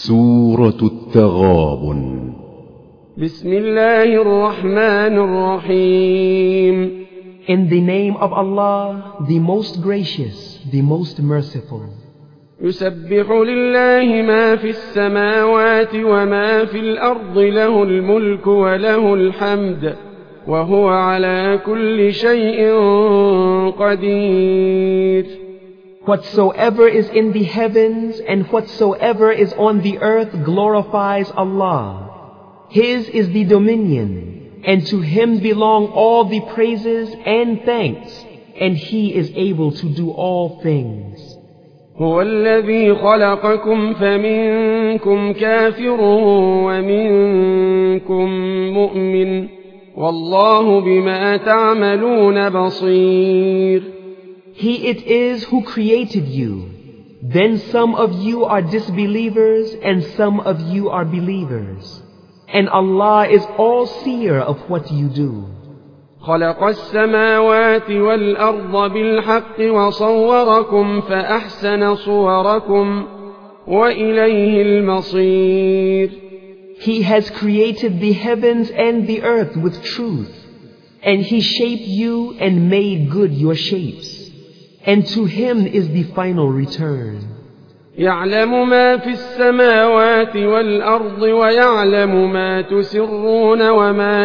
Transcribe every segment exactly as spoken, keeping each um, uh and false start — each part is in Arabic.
سورة التغابن. بسم الله الرحمن الرحيم. In the name of Allah, the most gracious, the most merciful. يسبح لله ما في السماوات وما في الأرض له الملك وله الحمد وهو على كل شيء قدير. Whatsoever is in the heavens and whatsoever is on the earth glorifies Allah. His is the dominion, and to Him belong all the praises and thanks, and He is able to do all things. هو الذي خلقكم فمنكم كافر ومنكم مؤمن والله بما تعملون بصير. He it is who created you. Then some of you are disbelievers and some of you are believers. And Allah is all-seer of what you do. خلق السماوات والأرض بالحق وصوركم فأحسن صوركم وإليه المصير. He has created the heavens and the earth with truth, and He shaped you and made good your shapes. And to Him is the final return. يعلم ما في السماوات والأرض ويعلم ما تسرون وما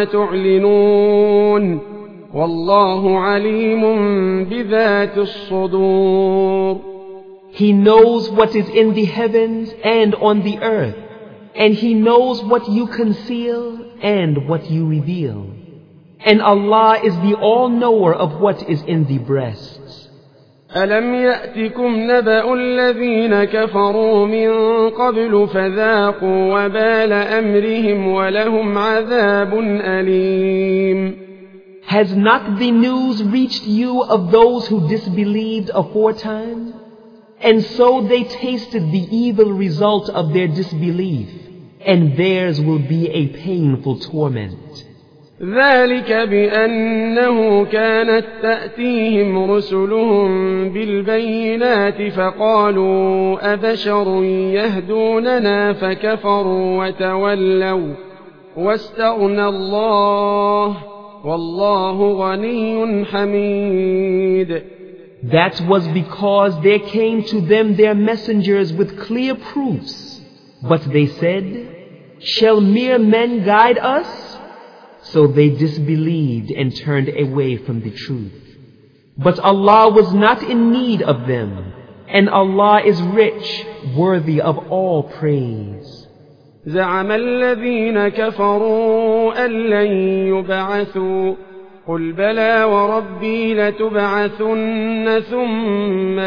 تعلنون والله عليم بذات الصدور. He knows what is in the heavens and on the earth, and He knows what you conceal and what you reveal. And Allah is the all-knower of what is in the breasts. ألم يأتكم نبأ الذين كفروا من قبل فذاقوا وبال أمرهم ولهم عذاب أليم. Has not the news reached you of those who disbelieved aforetime? And so they tasted the evil result of their disbelief, and theirs will be a painful torment. ذلك بأنه كانت تأتيهم رسلهم بالبينات فقالوا أبشر يهدوننا فكفروا وتولوا واستغنى الله والله غني حميد. That was because there came to them their messengers with clear proofs. But they said, shall mere men guide us? So they disbelieved and turned away from the truth. But Allah was not in need of them, and Allah is rich, worthy of all praise. زعم الذين كفروا أن لن يبعثوا قل بلى وربي لتبعثن ثم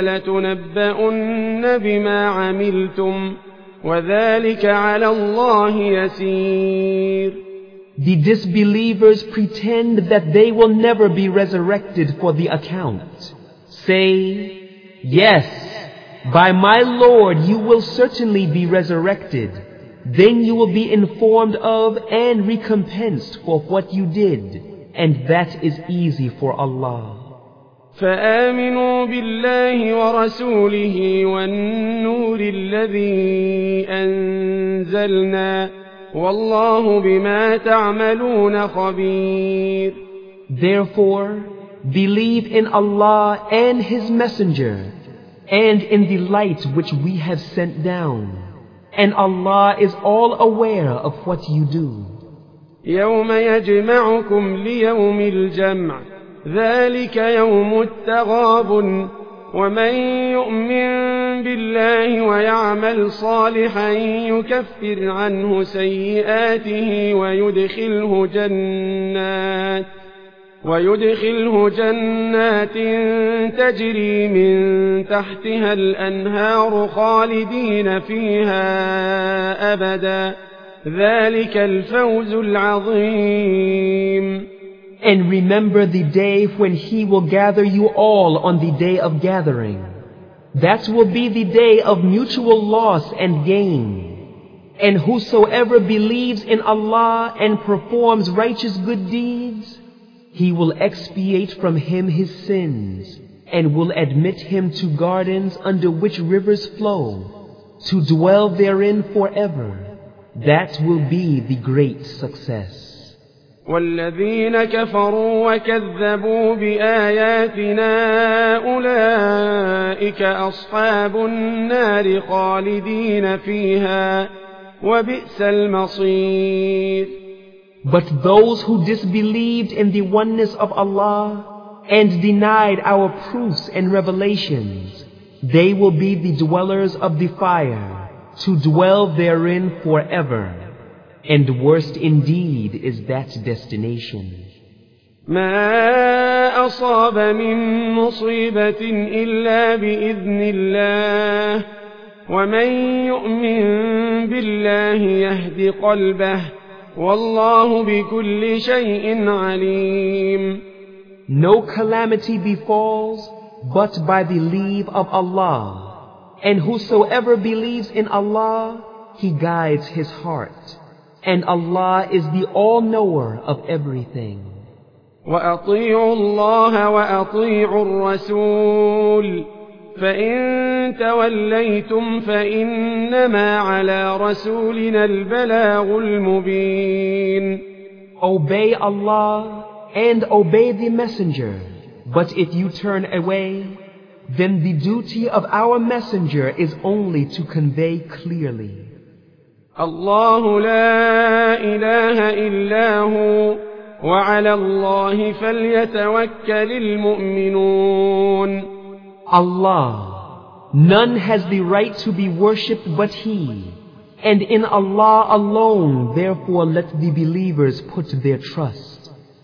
لتنبؤن بما عملتم وذلك على الله يسير. The disbelievers pretend that they will never be resurrected for the account. Say, yes, by my Lord you will certainly be resurrected. Then you will be informed of and recompensed for what you did, and that is easy for Allah. فآمنوا بالله ورسوله والنور الذي أنزلنا والله بما تعملون خبير. Therefore, believe in Allah and His Messenger, and in the light which we have sent down, and Allah is all aware of what you do. يوم يجمعكم ليوم الجمع ذلك يوم التغابن ومن يؤمن بالله ويعمل صالحا يكفر عنه سيئاته ويدخله جنات ويدخله جنات تجري من تحتها الأنهار خالدين فيها أبدا ذلك الفوز العظيم. And remember the day when He will gather you all on the day of gathering. That will be the day of mutual loss and gain. And whosoever believes in Allah and performs righteous good deeds, He will expiate from him his sins and will admit him to gardens under which rivers flow. to dwell therein forever. That will be the great success. والذين كفروا وكذبوا بآياتنا أولئك أصحاب النار خالدين فيها وبئس المصير. But those who disbelieved in the oneness of Allah and denied our proofs and revelations, they will be the dwellers of the fire, to dwell therein forever. And worst indeed is that destination. ما أصاب من مصيبة إلا بإذن الله ومن يؤمن بالله يهد قلبه والله بكل شيء عليم. No calamity befalls but by the leave of Allah, and whosoever believes in Allah, He guides his heart. And Allah is the all-knower of everything. وأطيعوا الله وأطيعوا الرسول فإن توليتم فإنما على رسولنا البلاغ المبين. Obey Allah and obey the messenger, but if you turn away, then the duty of our messenger is only to convey clearly. الله لا إله إلا هو وعلى الله فليتوكل المؤمنون. Allah, none has the right to be worshipped but He, and in Allah alone therefore let the believers put their trust.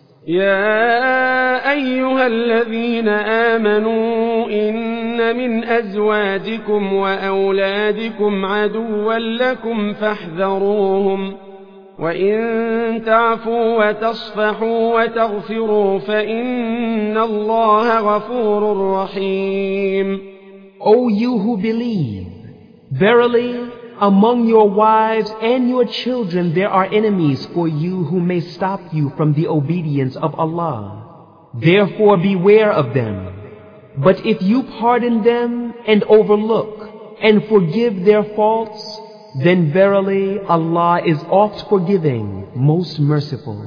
يا أيها الذين آمنوا إن من أزواجكم وأولادكم عدوا لكم فاحذروهم وإن تعفوا وتصفحوا وتغفروا فإن الله غفور رحيم. O you who believe, verily among your wives and your children there are enemies for you who may stop you from the obedience of Allah. Therefore beware of them. But if you pardon them and overlook and forgive their faults, then verily Allah is oft forgiving, most merciful.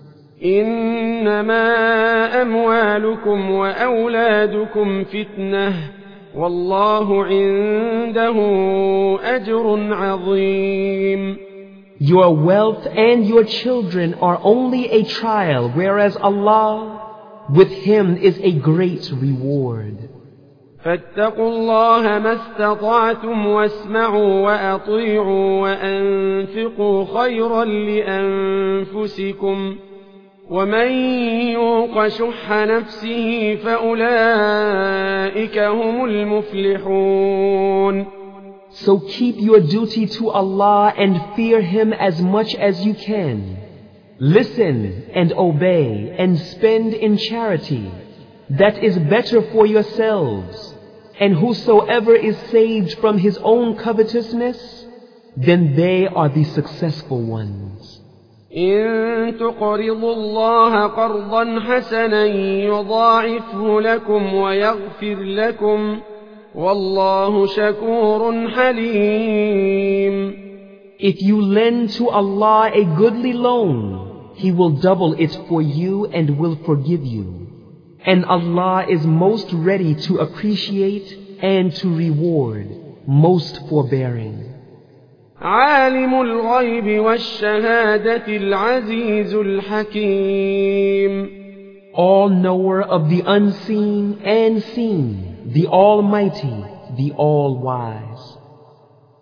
إنما أموالكم وأولادكم فتنة والله عنده أجر عظيم. Your wealth and your children are only a trial, whereas Allah, with Him is a great reward. فاتقوا الله ما استطعتم واسمعوا وأطيعوا وأنفقوا خيرا لأنفسكم ومن يوق شح نفسه فأولئك هم المفلحون. So keep your duty to Allah and fear Him as much as you can. Listen and obey and spend in charity. That is better for yourselves. And whosoever is saved from his own covetousness, then they are the successful ones. إن تقرضوا الله قرضا حسنا يضاعفه لكم ويغفر لكم والله شكور حليم. If you lend to Allah a goodly loan, He will double it for you and will forgive you. And Allah is most ready to appreciate and to reward, most forbearing. عالم الغيب والشهادة العزيز الحكيم. All knower of the unseen and seen, the Almighty, the All-Wise.